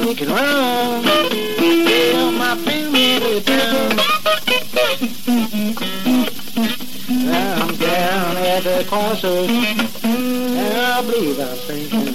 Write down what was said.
we can run. Tell my family down. I'm down at the crossroads, and I believe I'm sinking.